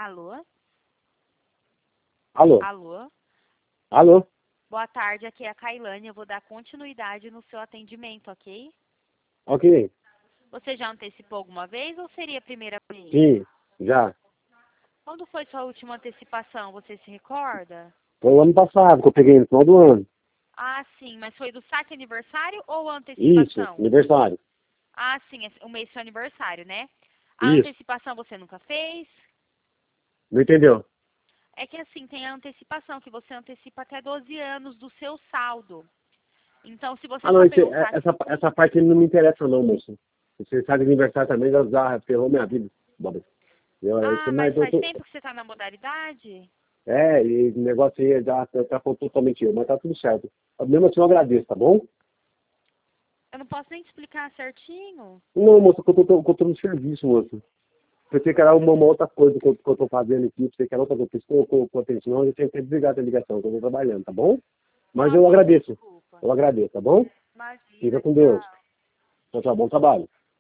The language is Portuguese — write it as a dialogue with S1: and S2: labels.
S1: Alô?
S2: Alô?
S1: Alô?
S2: Alô?
S1: Boa tarde, aqui é a Kailane. Eu vou dar continuidade no seu atendimento, ok?
S2: Ok.
S1: Você já antecipou alguma vez ou seria a primeira vez?
S2: Sim, já.
S1: Quando foi sua última antecipação? Você se recorda?
S2: Foi o ano passado que eu peguei no final do ano.
S1: Ah, sim, mas foi do saque aniversário ou a
S2: Isso,
S1: antecipação?
S2: aniversário.
S1: Ah, sim, o mês do seu aniversário, né? A
S2: Isso.
S1: antecipação você nunca fez?
S2: Não entendeu?
S1: É que assim, tem a antecipação, que você antecipa até 12 anos do seu saldo. Então, se você
S2: Ah, não,
S1: só pegou o saque...
S2: essa parte não me interessa não, moço. Você sabe aniversário também, já ferrou minha vida. Bob.
S1: Ah, mas faz tempo que você está na modalidade?
S2: E o negócio aí já tá totalmente eu, mas tá tudo certo. Mesmo assim eu agradeço, tá bom?
S1: Eu não posso nem te explicar certinho.
S2: Não, moço, que eu tô no serviço, moço. Pensei que era uma outra coisa que eu tô fazendo aqui, pensei que era outra coisa, por isso que eu atenção, eu tenho que desligar a ligação, que eu tô trabalhando, tá bom? Mas
S1: Tá
S2: eu
S1: bom,
S2: agradeço.
S1: desculpa.
S2: Eu agradeço, tá bom? Fica
S1: Imagina,
S2: com Deus.
S1: tchau.
S2: Tchau, tchau, bom trabalho.